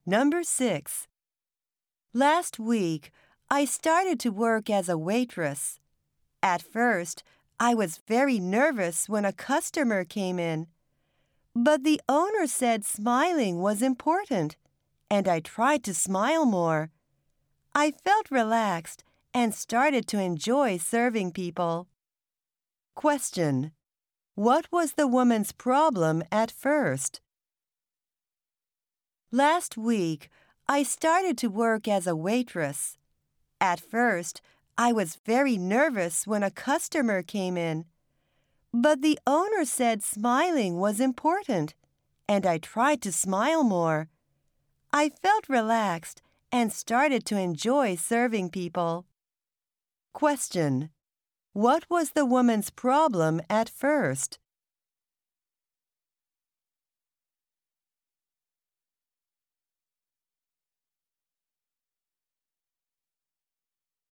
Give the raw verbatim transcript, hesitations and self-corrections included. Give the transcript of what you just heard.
Number six. Last week, I started to work as a waitress. At first, I was very nervous when a customer came in. But the owner said smiling was important, and I tried to smile more. I felt relaxed and started to enjoy serving people. Question. What was the woman's problem at first? Last week, I started to work as a waitress. At first, I was very nervous when a customer came in. But the owner said smiling was important, and I tried to smile more. I felt relaxed and started to enjoy serving people. Question. What was the woman's problem at first?